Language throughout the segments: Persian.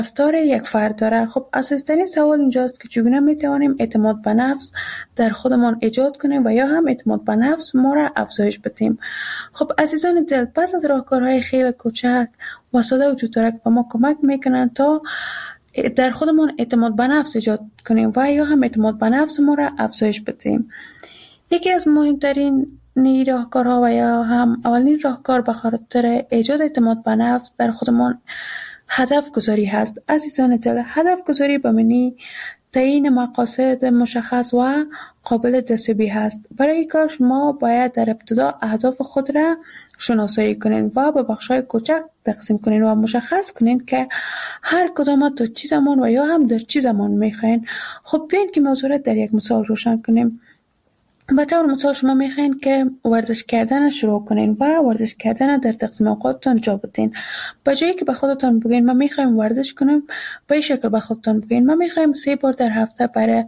رفتار یک فرد داره. خب اساسی‌ترین سوال اینجاست که چگونه میتوانیم اعتماد به نفس در خودمان ایجاد کنیم و یا هم اعتماد به نفس ما را افزایش بدیم. خب عزیزان دل، پس از راهکارهای خیلی کوچک و ساده وجود داره که به ما کمک میکنن تا در خودمان اعتماد به نفس ایجاد کنیم و یا هم اعتماد به نفس ما را افزایش بدیم. یکی از مهمترین راهکارها و یا هم اولین راهکار به خاطر ایجاد اعتماد به نفس در خودمان هدف گذاری هست. عزیزان دل، هدف گذاری به معنی تعیین مقاصد مشخص و قابل دستیابی هست. برای این کار شما باید در ابتدا اهداف خود را شناسایی کنین و به بخش‌های کوچک تقسیم کنین و مشخص کنین که هر کدام تا چه زمان و یا هم در چه زمان میخواین. خب بیاین که موضوع را در یک مثال روشن کنیم. به طور مثال شما میخواین که ورزش کردن شروع کنین و ورزش کردن در تقسیم اوقاتتان جا بدین. به جایی که به خودتان بگین من میخوایم ورزش کنم، به این شکل به خودتان بگین من میخوایم 3 بار در هفته برای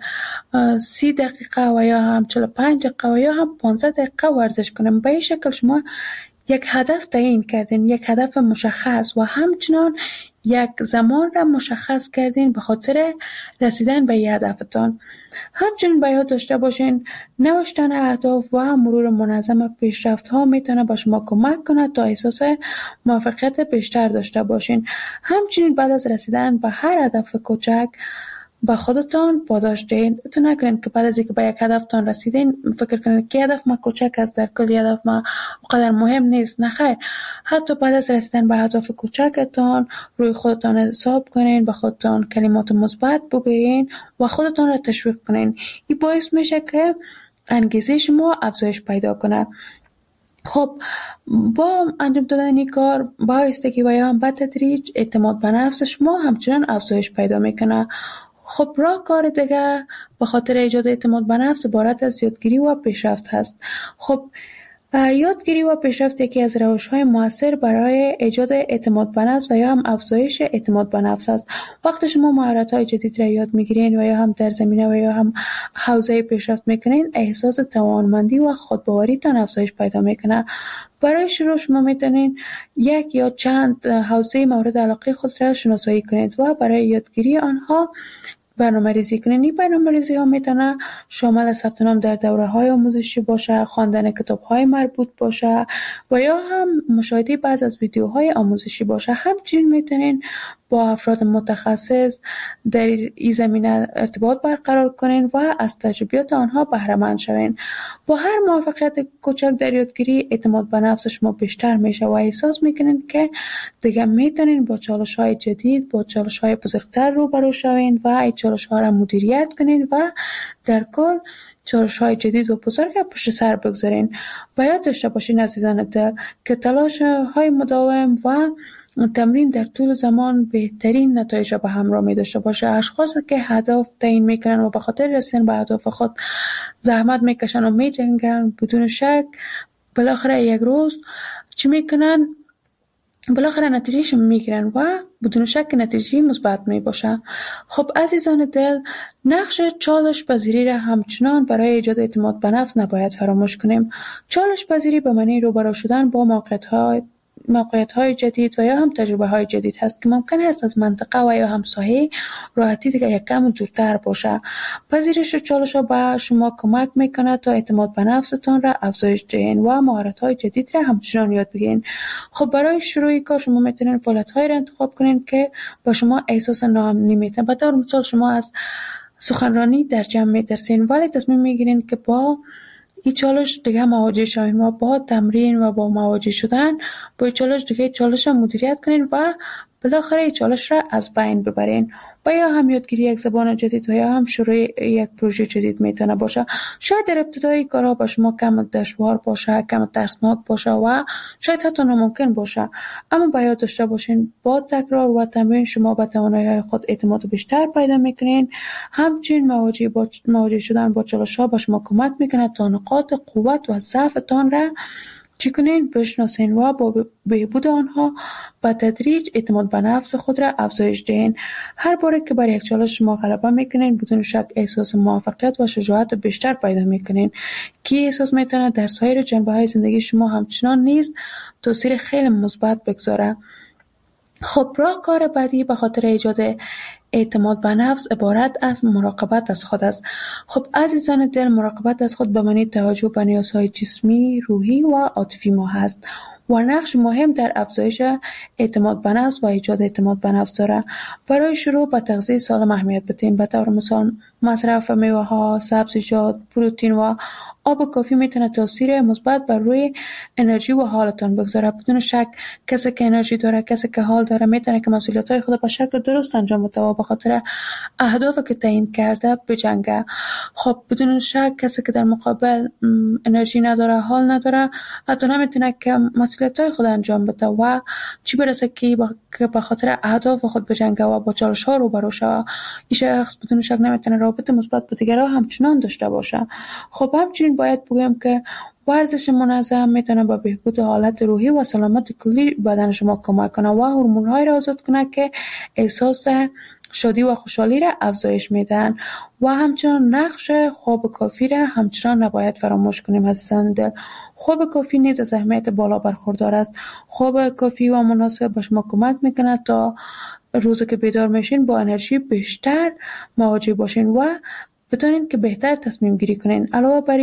30 دقیقه و یا هم 45 دقیقه و یا هم 15 دقیقه ورزش کنم. به این شکل شما یک هدف تعیین کردین، یک هدف مشخص و همچنان یک زمان را مشخص کردین به خاطر رسیدن به هدفتان. همچنین باید داشته باشین نوشتن اهداف و مرور منظم پیشرفت ها میتونه به شما کمک کنه تا احساس موفقیت بیشتر داشته باشین. همچنین بعد از رسیدن به هر هدف کوچک با خودتان پاداش دهید. تو نکنین که بعد از اینکه به یک هدفتان رسیدین فکر کنین که هدف ما کوچک است، در کل هدف ما اونقدر مهم نیست. نه خیر، حتی بعد از رسیدن به هدف کوچکتان روی خودتان حساب کنین، به خودتان کلمات مثبت بگویین و خودتان را تشویق کنین. این باعث میشه که انگیزه شما افزایش پیدا کنه. خب با انجام دادن این کار با آهستگی و یا هم به تدریج اعتماد به نفس شما همچنان افزایش پیدا میکنه. خب راهکار دیگه به خاطر ایجاد اعتماد به نفس عبارت از یادگیری و پیشرفت هست. خب یادگیری و پیشرفت یکی از روش‌های مؤثر برای ایجاد اعتماد به نفس و یا هم افزایش اعتماد به نفس است. وقتی شما مهارت‌های جدید را یاد می‌گیرین و یا هم در زمینه و یا هم حوزه پیشرفت می‌کنین، احساس توانمندی و خودباوریتان افزایش پیدا می‌کنه. برای شروع شما میتونین یک یا چند حوزه مورد علاقه خود را شناسایی کنید و برای یادگیری آنها برنامه‌ریزی کنید. این برنامه‌ریزی ها میتونه شامل ثبت نام در دوره‌های آموزشی باشه، خواندن کتاب‌های مربوط باشه و یا هم مشاهده بعضی از ویدیوهای آموزشی باشه. همچنین میتونین با افراد متخصص در این زمینه ارتباط برقرار کنین و از تجربیات آنها بهره مند شوین. با هر موفقیت کوچک در یادگیری اعتماد به نفس شما بیشتر میشه و احساس میکنین که دیگه میتونین با چالش‌های جدید، با چالش‌های بزرگتر روبرو شوین و این چالش‌ها را مدیریت کنین و در کل چالش‌های جدید و بزرگ پشت سر بگذارین. و یاد داشته باشین عزیزان دل که تلاش‌های مداوم و تمرین در طول زمان بهترین نتایج را به همراه می داشته باشه. اشخاصی که هدف تعیین میکنن و به خاطر رسیدن به اهداف خود زحمت میکشن و میجنگن، بدون شک بالاخره یک روز چی میکنن؟ بالاخره نتیجهشون میگیرن و بدون شک نتیجه مثبت می باشه. خب عزیزان دل، نقش چالش پذیری را همچنان برای ایجاد اعتماد به نفس نباید فراموش کنیم. چالش پذیری به معنی روبرو شدن با موقعیت‌های جدید و یا هم تجربه‌های جدید هست که ممکن است از منطقه و یا هم ساحه راحتی دیگه یک کم دورتر باشه. پذیرش چالش‌ها به شما کمک میکنه تا اعتماد به نفستان را افزایش دهین و مهارت‌های جدید را همچنان یاد بگیرین. خب برای شروع کار شما میتونین فعالیت‌هایی را انتخاب کنین که با شما احساس ناامنی میده. به طور مثال شما از سخنرانی در جمع میترسین ولی تصمیم میگیرین که با این چالش دیگه مواجه شوین و با تمرین و با مواجه شدن با این چالش دیگه چالش را مدیریت کنین و بالاخره این چالش را از بین ببرین. و یا هم یادگیری یک زبان جدید و یا هم شروع یک پروژه جدید میتونه باشه. شاید در ابتدای کارها با شما کم دشوار باشه، کم ترسناک باشه و شاید حتی ناممکن باشه، اما باید داشته باشین با تکرار و تمرین شما به توانایی‌های خود اعتماد بیشتر پیدا میکنین. همچنین مواجه شدن با چالش‌ها با شما کمک میکنه تا نقاط قوت و ضعفتان را چی کنین؟ بشناسین و با بهبود آنها با تدریج اعتماد به نفس خود را افزایش دهین. هر باره که بر یک چالش شما غلبه میکنین بدون شک احساس موفقیت و شجاعت بیشتر پیدا میکنین که احساس میتونه در سایر جنبه‌های زندگی شما همچنان نیز تاثیر خیلی مثبت بگذاره. خب راهکار بعدی به خاطر ایجاد اعتماد به نفس عبارت از مراقبت از خود است. خب عزیزان دل، مراقبت از خود به معنی توجه به نیازهای جسمی، روحی و عاطفی ما هست و نقش مهم در افزایش اعتماد به نفس و ایجاد اعتماد به نفس داره. برای شروع به تغذیه سالم اهمیت بدیم. به طور مثال مصرف میوه ها، سبزیجات، پروتئین و آب کافی میتونه تاثیر مثبت بر روی انرژی و حالتان بگذاره. بدون شک کسی که انرژی داره، کسی که حال داره، میتونه که مسئولیت‌های خود به شکل درست انجام بده و به خاطر اهدافی که تعیین کرده بجنگه. خب بدون شک کسی که در مقابل انرژی نداره، حال نداره، حتی نمیتونه که مسئولیت‌های خود انجام بده و چی برسه که به خاطر اهداف خود بجنگه و با چالش‌ها روبرو شه. این شخص بدون شک نمیتونه رابط مثبت با دیگران همچنان داشته باشه. خب همچنین باید بگویم که ورزش منظم میتونه به بهبود حالت روحی و سلامت کلی بدن شما کمک کنه و هورمون‌های را آزاد کنه که احساس شادی و خوشحالی را افزایش میدن و همچنان نقش خواب کافی را همچنان نباید فراموش کنیم عزیزان دل. خواب کافی نیز از اهمیت بالا برخوردار است. خواب کافی و مناسب به شما کمک میکنه تا روزی که بیدار میشین با انرژی بیشتر مواجه باشین و بتونین که بهتر تصمیم گیری کنین. علاوه بر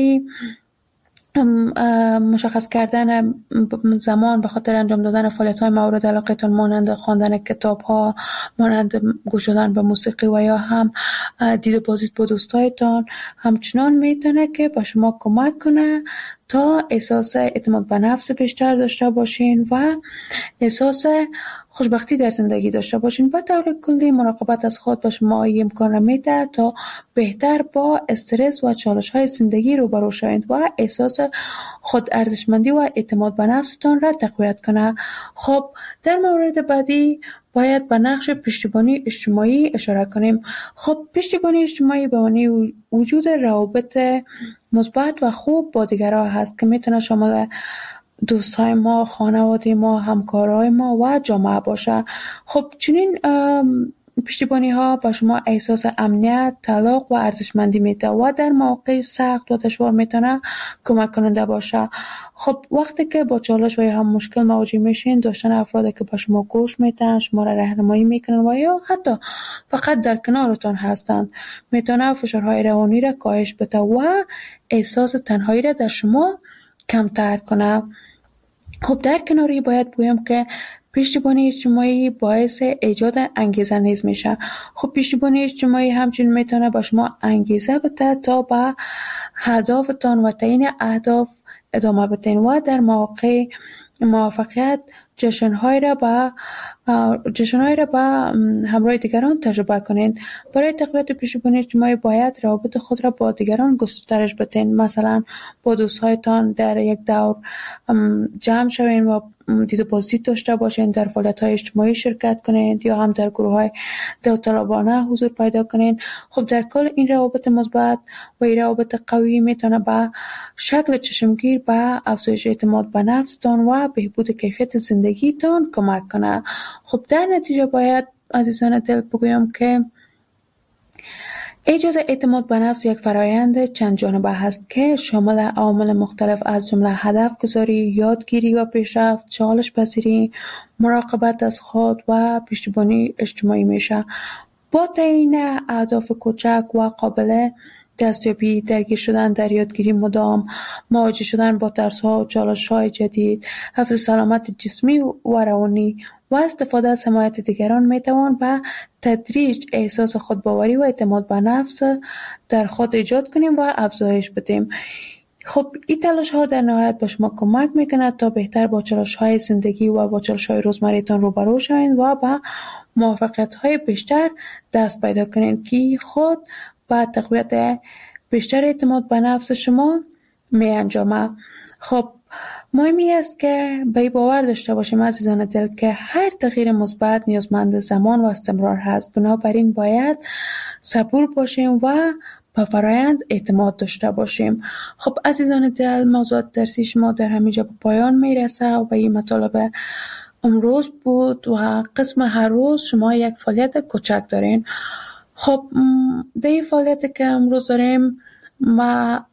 مشخص کردن زمان به خاطر انجام دادن فعالیت‌های مورد علاقتان مانند خواندن کتاب‌ها، مانند گوش دادن به موسیقی و یا هم دید بازدید با دوستایتان همچنان میتونه که به شما کمک کنه تا احساس اعتماد به نفس بیشتر داشته باشین و احساس خوشبختی در زندگی داشته باشین. به طور کلی مراقبت از خود به شما این امکان را میده تا بهتر با استرس و چالش‌های زندگی روبرو شوید و احساس خود ارزشمندی و اعتماد به نفستان را تقویت کنه. خب در مورد بعدی باید به نقش پشتیبانی اجتماعی اشاره کنیم. خب پشتیبانی اجتماعی به معنی وجود روابط مثبت و خوب با دیگران هست که میتونه شامل دوستای ما، خانواده ما، همکارای ما و جامعه باشه. خب چنین پشتیبانی ها به شما احساس امنیت، تعلق و ارزشمندی میده و در مواقع سخت و دشوار میتونه کمک کننده باشه. خب وقتی که با چالش و یا هم مشکل مواجه میشین، داشتن افرادی که به شما گوش میدن، شما را راهنمایی میکنن و یا حتی فقط در کنارتان هستند میتونه فشارهای روانی را کاهش بده و احساس تنهایی را در شما کمتر کنه. خب در کناری باید بگویم که پشتیبانی اجتماعی باعث ایجاد انگیزه نیز میشه. خب پشتیبانی اجتماعی همچنین میتونه با شما انگیزه بده تا به هدفتان و تعیین اهداف ادامه بدین و در مواقع موفقیت جشن‌هایی را با همراه دیگران تجربه کنید. برای تقویت پشتیبانی اجتماعی باید روابط خود را با دیگران گسترش بدین. مثلا با دوستهایتان در یک دور جمع شوین و دید و بازدید داشته باشین، در فعالیت‌های اجتماعی شرکت کنید یا هم در گروه‌های داوطلبانه حضور پیدا کنید. خب در کل این روابط مثبت و این روابط قوی میتونه به شکل چشمگیر به افزایش اعتماد به نفستان و بهبود کیفیت زندگیتان کمک کنه. خب در نتیجه باید عزیزان دل بگویم که ایجاد اعتماد به نفس یک فرایند چند جانبه هست که شامل عوامل مختلف از جمله هدف گذاری، یادگیری و پیشرفت، چالش پذیری، مراقبت از خود و پشتیبانی اجتماعی میشه. با تعیین اهداف کوچک و قابل دستیابی، درگیر شدن در یادگیری مدام، مواجه شدن با ترس‌ها و چالش‌های جدید، حفظ سلامت جسمی و روانی و استفاده از حمایت دیگران میتوان به تدریج احساس خودباوری و اعتماد به نفس در خود ایجاد کنیم و افزایش بدیم. خب این تلاش ها در نهایت به شما کمک میکنه تا بهتر با چالش های زندگی و با چالش های روزمره‌تان روبرو شوید و به موفقیت های بیشتر دست پیدا کنید که خود با تقویت بیشتر اعتماد به نفس شما می انجامه. خب مهمی است که به این باور داشته باشیم عزیزان دل که هر تغییر مثبت نیازمند زمان و استمرار هست. بنابراین باید صبور باشیم و به فرایند اعتماد داشته باشیم. خب عزیزان دل، موضوعات درسی شما در همینجا به پایان میرسه و این مطالب امروز بود و قسم هر روز شما یک فعالیت کوچک دارین. خب در این فعالیت که امروز داریم ما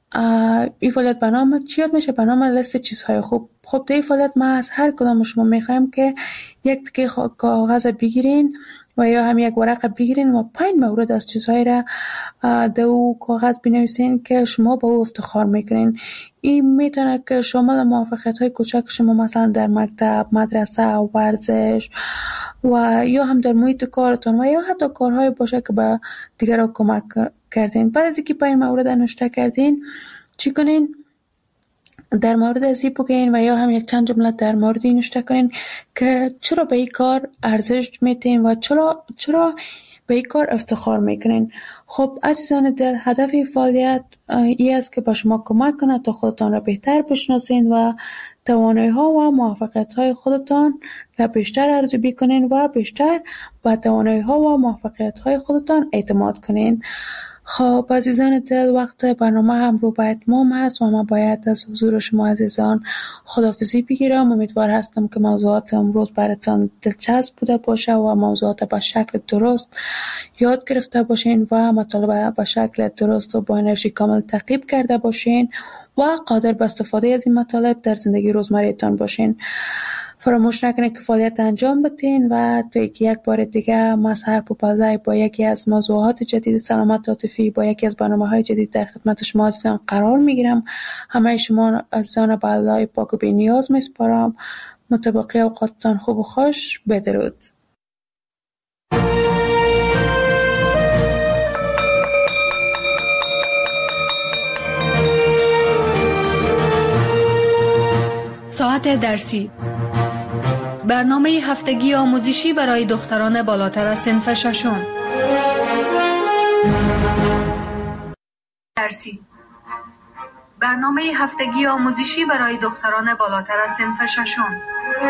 این فعالیت به نام چی یاد میشه؟ به نام لیست چیزهای خوب. خب در این فعالیت ما از هر کدام شما میخوایم که یک تکه کاغذ بگیرین و یا هم یک ورق بگیرین و 5 مورد از چیزهایی را در او کاغذ بنویسین که شما با او افتخار میکنین. این میتونه که شامل موفقیت های کوچک شما مثلا در مکتب، مدرسه، ورزش و یا هم در محیط کارتون و یا حتی کارهای باشه که به دیگران کمک کردین. بعد از اینکه 5 مورد نوشته کردین چی کنین؟ در مورد از این بگین و یا هم یک چند جمله در مورد این نوشته کنین که چرا به این کار ارزش میتین و چرا به این کار افتخار میکنین. خب عزیزان دل، هدف این فعالیت این است که با شما کمک کنه تا خودتان را بهتر بشناسین و توانایی ها و موفقیت های خودتان را بیشتر ارزیابی کنین و بیشتر به توانایی ها و موفقیت های خودتان اعتماد کنین. خب عزیزان دل، وقت برنامه هم رو به اتمام هست و من باید از حضور شما عزیزان خداحافظی بگیرم. امیدوار هستم که موضوعات امروز براتان دلچسب بوده باشه و موضوعات به شکل درست یاد گرفته باشین و مطالب به شکل درست و با انرژی کامل تعقیب کرده باشین و قادر به استفاده از این مطالب در زندگی روزمره‌تان باشین. فراموش نکنید که فعالیت انجام بدین و تا یک بار دیگه من سحر پوپلزی با یکی از موضوعات جدید سلامت عاطفی با یکی از برنامه‌های جدید در خدمت شما عزیزان قرار میگیرم. همه شما عزیزان به الله پاک و بی‌نیاز میسپارم. متبقی اوقاتتان خوب و خوش. بدرود. ساعت درسی، برنامه هفتگی آموزشی برای دختران بالاتر از صنف ششم. درسی، برنامه هفتگی آموزشی برای دختران بالاتر از صنف ششم.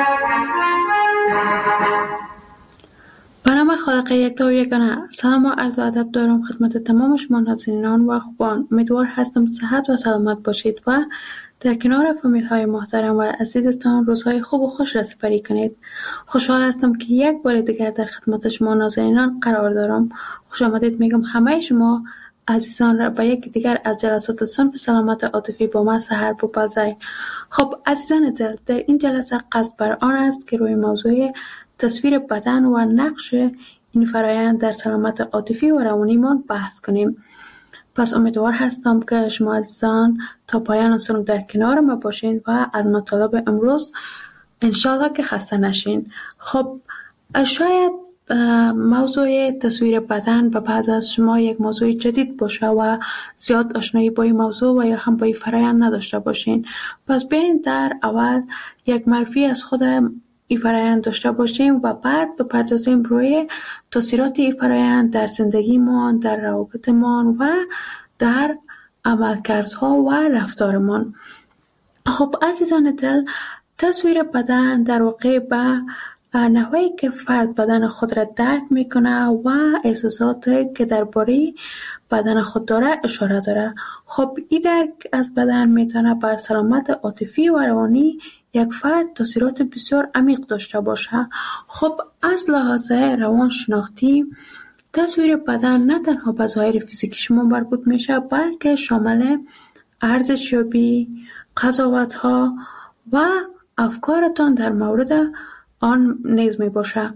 به نام خالق یکتا و یگانه، سلام و عرض ادب دارم خدمت تمام شما ناظرینان و خوبان. امیدوار هستم صحت و سلامت باشید و در کنار فامیل های محترم و عزیزتان روزهای خوب و خوش را سپری کنید. خوشحال هستم که یک بار دیگر در خدمت شما ناظرینان قرار دارم. خوش آمدید میگم همه شما عزیزان را به یک دیگر از جلسات صنف سلامت عاطفی با من سحر پوپلزی. خب عزیزان دل، در این جلسه قصد بر آن است که روی موضوع تصویر بدن و نقش این فرایند در سلامت عاطفی و روانیمان بحث کنیم. پس امیدوار هستم که شما عزیزان تا پایان سنم در کنار ما باشین و از مطالب امروز انشالله که خسته نشین. خب شاید موضوع تصویر بدن به بعد از شما یک موضوع جدید باشه و زیاد آشنایی با این موضوع و یا هم با این فرایند نداشته باشین. پس بیاین در اول یک معرفی از خود این فرایند داشته باشیم و بعد بپردازیم روی تاثیرات این فرایند در زندگیمان، در روابطمان و در عملکردها و رفتارمان. خب عزیزان دل، تصویر بدن در واقع به نحوی که فرد بدن خود را درک میکنه و احساسات که درباره بدن خود داره اشاره داره. خب این درک از بدن میتونه بر سلامت عاطفی و روانی یک فرد تاثیرات بسیار عمیق داشته باشه. خب از لحاظ روانشناختی تصویر بدن نه تنها به ظاهر فیزیکی شما مربوط میشه بلکه شامل ارزشیابی، قضاوت‌ها و افکارتان در مورد آن نیز می باشه.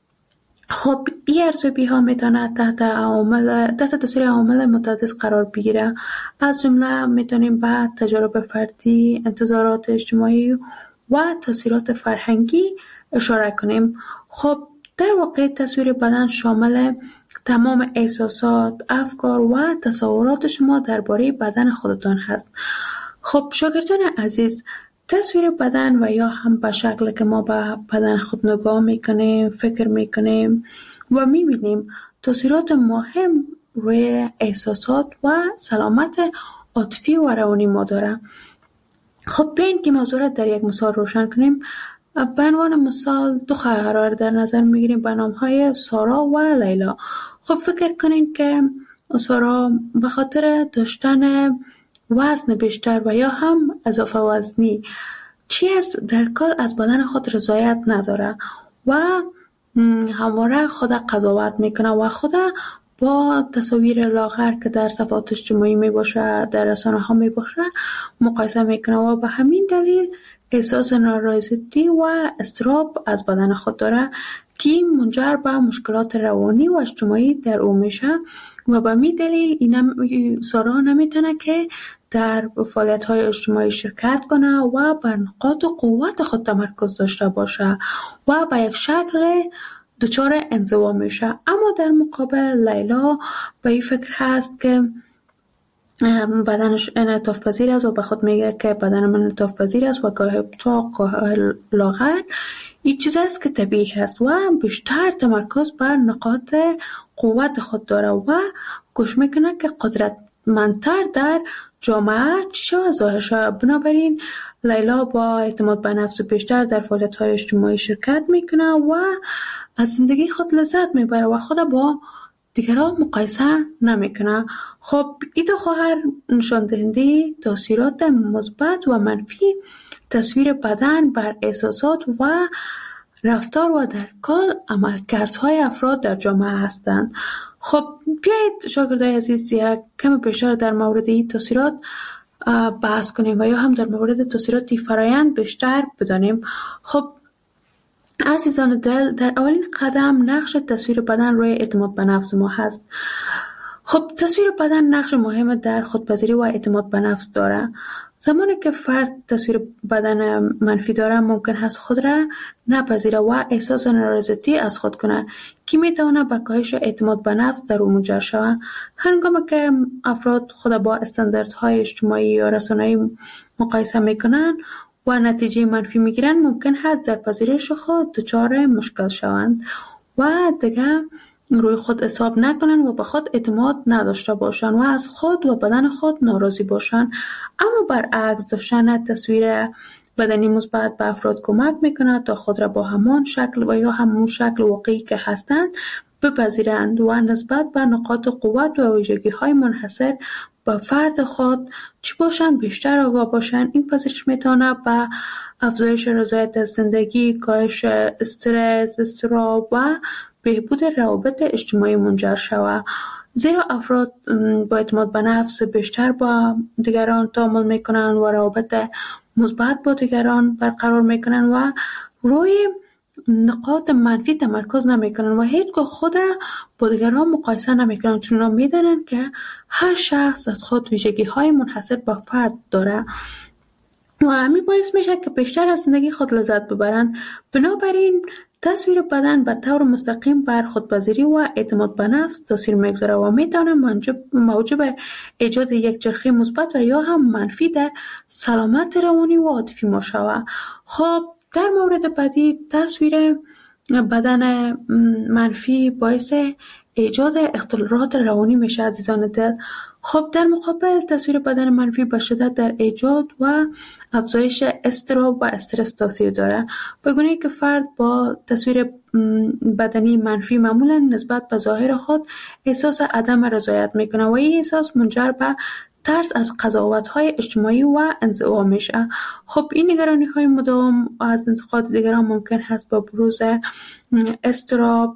خب این ارزیابی ها میتونه تحت تاثیر عوامل متعدد قرار بگیره. از جمله میتونیم به تجارب فردی، انتظارات اجتماعی و تاثیرات فرهنگی اشاره کنیم. خب در واقع تصویر بدن شامل تمام احساسات، افکار و تصورات شما درباره بدن خودتان هست. خب شاگردان عزیز، تصویر بدن و یا هم به شکل که ما به بدن خود نگاه میکنیم، فکر میکنیم و میبینیم تاثیرات مهم روی احساسات و سلامت عاطفی و روانی ما داره. خب بیاین که موضوع را در یک مثال روشن کنیم. به عنوان مثال دو خواهر را در نظر میگیریم به نامهای سارا و لیلا. خب فکر کنین که سارا به خاطر داشتن وزن بیشتر و یا هم اضافه وزنی چیز در کل از بدن خود رضایت نداره و همواره خود قضاوت میکنه و خود با تصاویر لاغر که در صفحات اجتماعی می باشه، در رسانه ها می باشه مقایسه میکنه و به همین دلیل احساس نارضایتی و اضطراب از بدن خود داره که منجر به مشکلات روانی و اجتماعی در او میشه و به همین دلیل این سارا نمیتونه که در فعالیت‌های اجتماعی شرکت کنه و بر نقاط قوت خود تمرکز داشته باشه و به یک شکل دچار انزوا میشه. اما در مقابل لیلا به این فکر هست که بدنش انعطاف پذیر است و به خود میگه که بدن من انعطاف پذیر است و گاه چاق گاه لاغر این چیز است که طبیعی است و بیشتر تمرکز بر نقاط قوت خود داره و گوش میکنه که قدرتمندتر در جامعه چی و ظاهر شود. بنابراین لیلا با اعتماد به نفس بیشتر در فعالیت‌های اجتماعی شرکت میکنه و از زندگی خود لذت میبره و خود با دیگران مقایسه نمیکنه. خب این دو خواهر نشان دهنده تاثیرات مثبت و منفی تصویر بدن بر احساسات و رفتار و در کل عملکردهای افراد در جامعه هستند. خب بیایید شاگردای عزیز یک کم بیشتر در مورد این تاثیرات بحث کنیم و یا هم در مورد تاثیرات فرایند بیشتر بدانیم. خب عزیزان دل، در اولین قدم نقش تصویر بدن روی اعتماد به نفس ما هست. خب تصویر بدن نقش مهم در خودپذیری و اعتماد به نفس داره. زمانی که فرد تصویر بدن منفی داره ممکن هست خود را نپذیره و احساس نارضایتی از خود کنه که میتونه به کاهش اعتماد به نفس در او منجر شود. هنگامی که افراد خود با استانداردهای اجتماعی یا رسانه‌ای مقایسه میکنن و نتیجه منفی میگیرن ممکن هست در پذیرش خود دچار مشکل شوند و دیگه روی خود حساب نکنن و به خود اعتماد نداشته باشن و از خود و بدن خود ناراضی باشن. اما برعکس داشتن تصویر بدنی مثبت به افراد کمک میکنه تا خود را با همان شکل و یا همون شکل واقعی که هستند بپذیرند و نسبت به نقاط قوت و ویژگی‌های منحصر به فرد خود چی باشن بیشتر آگاه باشن. این پذیرش میتونه به افزایش رضایت از زندگی، کاهش استرس، اضطراب و بهبود روابط اجتماعی منجر شود. زیرا افراد با اعتماد به نفس بیشتر با دیگران تعامل میکنن و روابط مثبت با دیگران برقرار میکنن و روی نقاط منفی تمرکز نمیکنن و هیچگاه خود با دیگران مقایسه نمیکنن، چون میدونن که هر شخص از خود ویژگی های منحصر به فرد داره و همین باعث میشه که بیشتر از زندگی خود لذت ببرن. بنابراین تصویر بدن به طور مستقیم بر خودپذیری و اعتماد به نفس تاثیر میگذاره و میتونه موجب ایجاد یک چرخه مثبت و یا هم منفی در سلامت روانی و عاطفی ما شود. خب در مورد بعدی تصویر بدن منفی باعث ایجاد اختلالات روانی میشه عزیزان دل. خب در مقابل تصویر بدن منفی به شدت در ایجاد و افزایش اضطراب و استرس تاثیر داره، به گونه‌ای که فرد با تصویر بدنی منفی معمولا نسبت به ظاهر خود احساس عدم رضایت میکنه و این احساس منجر به ترس از قضاوت‌های اجتماعی و انزوا میشه. خب این نگرانی‌های مداوم از انتقاد دیگران ممکن هست با بروز اضطراب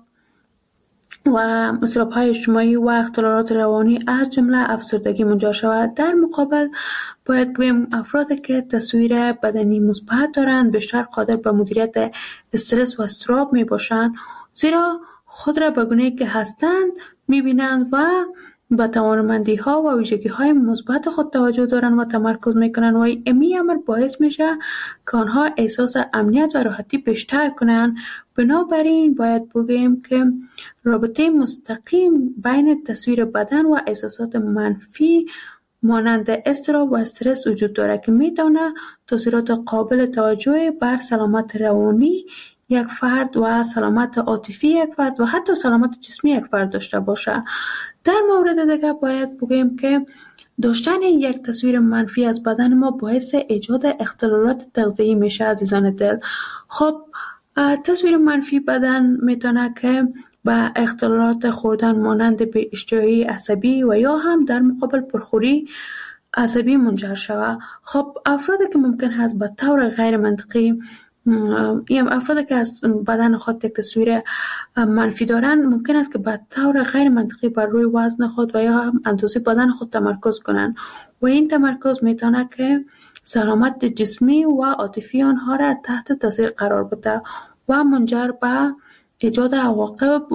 و اضطراب‌های اجتماعی و اختلالات روانی از جمله افسردگی منجر شود. در مقابل باید بگیم افرادی که تصویر بدنی مثبت دارند بیشتر قادر به مدیریت استرس و اضطراب می باشند، زیرا خود را به گونه‌ای که هستند می‌بینند و به توانمندی‌ها و ویژگی‌های مثبت خود توجه دارند و تمرکز می‌کنند و این امر باعث میشه که آنها احساس امنیت و راحتی بیشتر کنند. بنابراین باید بگیم که رابطه مستقیم بین تصویر بدن و احساسات منفی مانند اضطراب و استرس وجود دارد که میتونه تاثیرات قابل توجهی بر سلامت روانی یک فرد و سلامت عاطفی یک فرد و حتی سلامت جسمی یک فرد داشته باشه. در مورد دیگه باید بگیم که داشتن یک تصویر منفی از بدن ما باعث ایجاد اختلالات تغذیه‌ای میشه عزیزان دل. خب تصویر منفی بدن میتونه که به اختلالات خوردن مانند به اشتهایی عصبی و یا هم در مقابل پرخوری عصبی منجر شود. خب افرادی که ممکن هست به طور غیر منطقی این افرادی که از بدن خود یک تصویر منفی دارن ممکن است که به طور غیر منطقی بر روی وزن خود و یا هم اندازه بدن خود تمرکز کنند و این تمرکز میتونه که سلامت جسمی و عاطفی آنها را تحت تاثیر قرار بده و منجر به ایجاد عواقب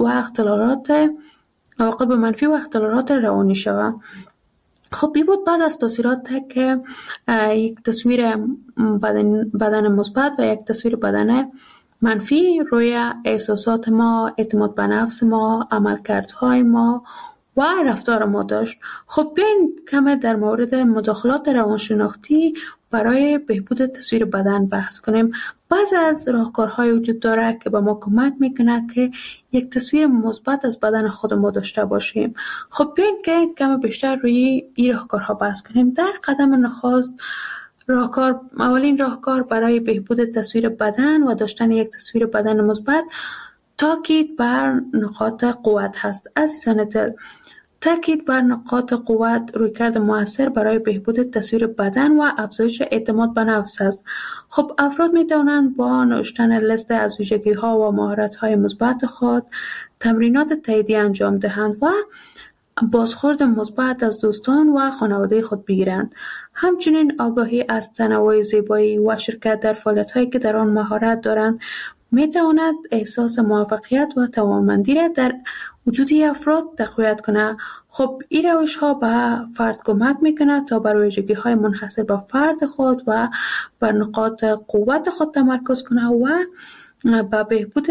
منفی و اختلالات روانی شود. خب این بود بعد از تاثیرات که یک تصویر بدن مثبت و یک تصویر بدن منفی روی احساسات ما، اعتماد به نفس ما، عملکردهای ما و رفتار ما داشت. خب بیاین کمی در مورد مداخلات روانشناختی برای بهبود تصویر بدن بحث کنیم. بعضی از راهکارهای وجود داره که به ما کمک میکنه که یک تصویر مثبت از بدن خود ما داشته باشیم. خب بیاین که کمی بیشتر روی این راهکارها بحث کنیم. در قدم نخست اولین راهکار برای بهبود تصویر بدن و داشتن یک تصویر بدن مثبت تاکید بر نقاط قوت هست. عزیزان دل، تاکید بر نقاط قوت رویکرد مؤثر برای بهبود تصویر بدن و افزایش اعتماد به نفس است. خب افراد می توانند با نوشتن لیست از ویژگی‌ها و مهارت‌های مثبت خود تمرینات تاییدی انجام دهند و بازخورد مثبت از دوستان و خانواده خود بگیرند. همچنین آگاهی از تنوع زیبایی و شرکت در فعالیت‌هایی که در آن مهارت دارند می تواند احساس موفقیت و توانمندی را در وجود افراد تقویت کنه. خب این روش ها به فرد کمک میکنه تا بر ویژگی‌های منحصر به فرد خود و بر نقاط قوت خود تمرکز کنه و به بهبود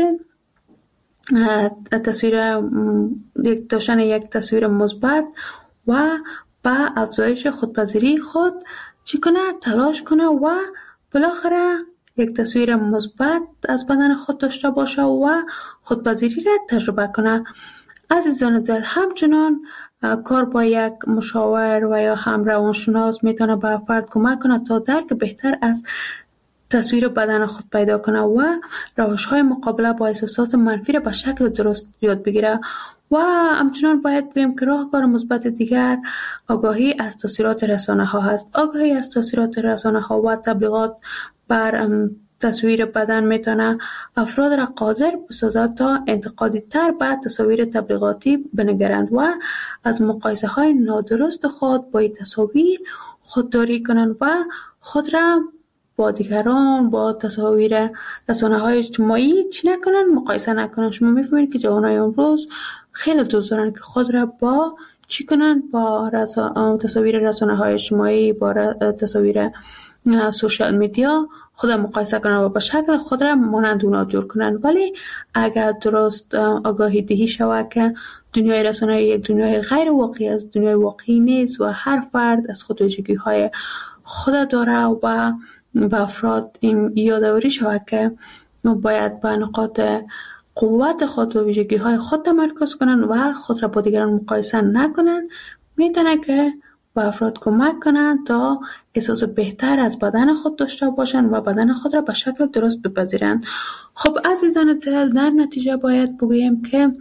داشتن یک تصویر مثبت و به افزایش خودپذیری خود تلاش کنه و بالاخره یک تصویر مثبت از بدن خود داشته باشه و خودپذیری را تجربه کنه. عزیزان دل، همچنان کار با یک مشاور و یا هم روانشناس میتونه به فرد کمک کنه تا درک بهتر از تصویر بدن خود پیدا کنه و روش‌های مقابله با احساسات منفی را به شکل درست یاد بگیره. و همچنان باید بگیم که راهکار مثبت دیگر آگاهی از تاثیرات رسانه‌ها هست. آگاهی از تاثیرات رسانه‌ها و تبلیغات بر تصویر بدن میتونه افراد را قادر بسازد تا انتقادی تر به تصاویر تبلیغاتی بنگرند و از مقایسه های نادرست خود با این تصاویر خودداری کنند و خود را با دیگران با تصاویر رسانه های اجتماعی چی نکنند، مقایسه نکنند. شما میفهمید که جوانای امروز خیلی دوست دارن که خود را با چی کنند، با تصاویر رسانه های اجتماعی، با تصاویر سوشال میدیا خود را مقایسه کنند و به شکل خود را مانند اونا جور کنند. ولی اگر درست آگاهی دهی شود که دنیای رسانه یک دنیای غیر واقعی از دنیای واقعی نیست و هر فرد از خود ویژگی های خود داره و به افراد این یادآوری شود که باید به نقاط قوت خود و ویژگی های خود تمرکز کنند و خود را با دیگران مقایسه نکنند، میتونه که به افراد کمک کنند تا احساس بهتر از بدن خود داشته باشند و بدن خود را به شکل درست بپذیرند. خب عزیزان دل، در نتیجه باید بگوییم که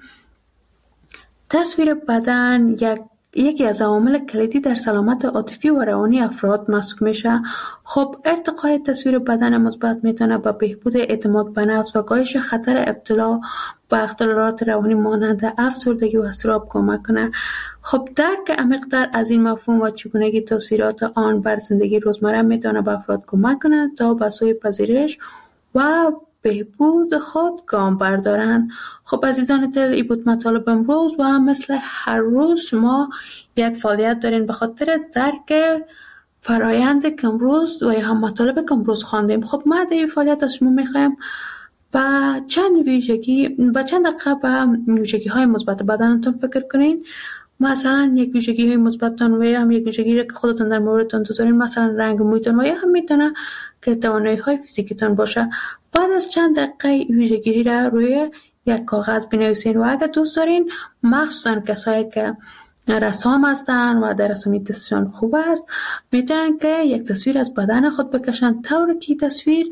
تصویر بدن یکی از عوامل کلیدی در سلامت عاطفی و روانی افراد محسوب میشه. خب ارتقای تصویر بدن مثبت میتونه به بهبود اعتماد به نفس و کاهش خطر ابتلا به اختلالات روانی مانند افسردگی و اضطراب کمک کنه. خب درک عمیق‌تر از این مفهوم و چگونگی تاثیرات آن بر زندگی روزمره میتونه به افراد کمک کنه تا به سوی پذیرش و بهبود خود گام بردارند. خب عزیزان دل، این بود مطالب امروز و مثل هر روز شما یک فعالیت دارین به خاطر درک فرایند که امروز و یا هم مطالب که امروز خواندیم. خب ما در این فعالیت از شما میخوایم با چند دقیقه به ویژگی های مثبت بدنتون فکر کنین. مثلا یک ویژگی های مثبتتون و یا هم یک ویژگی که خودتون در موردتون دوست دارین، مثلا رنگ مویتون و یا هم میتونه که توانایی های فیزیکیتون باشه. بعد از چند دقیقه ویژگی را روی یک کاغذ بنویسین و اگر دوست دارین، مخصوصا کسایی که رسام هستن و در رسامی دستشان خوب است، میتونن که یک تصویر از بدن خود بکشن طوری که تصویر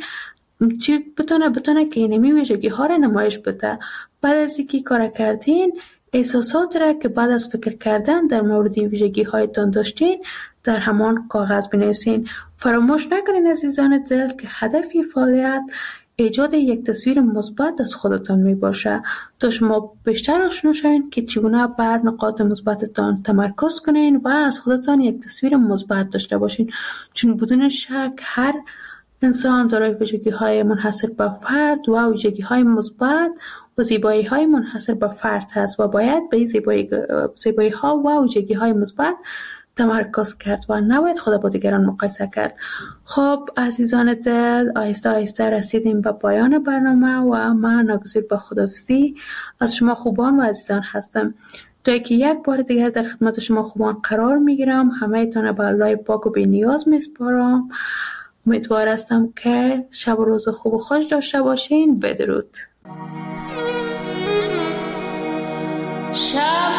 بتونه که اینمی ویژگی ها را نمایش بده. بعد از اینکه کار کردین، احساسات را که بعد از فکر کردن در مورد ویژگی هایتان داشتین در همان کاغذ بنویسین. فراموش نکنین عزیزان دل که هدف فعالیت ایجاد یک تصویر مثبت از خودتان میباشه تا شما بیشتر آشنا شوین که چگونه بر نقاط مثبتتان تمرکز کنین و از خودتان یک تصویر مثبت داشته باشین. چون بدون شک هر انسان دارای ویژگی‌های منحصر به فرد و ویژگی‌های مثبت و زیبایی‌های منحصر به فرد هست و باید به این زیبایی‌ها و ویژگی‌های مثبت تمرکز کرد و نباید خود با دیگران مقایسه کرد. خب عزیزان دل، آهسته آهسته رسیدیم به پایان برنامه و من ناگزیر به خداحافظی از شما خوبان و عزیزان هستم. تا که یک بار دیگر در خدمت شما خوبان قرار میگیرم. همه تان به الله پاک و بی نیاز میسپارم. امیدوار هستم که شب و روز خوب و خوش داشته باشین. بدرود.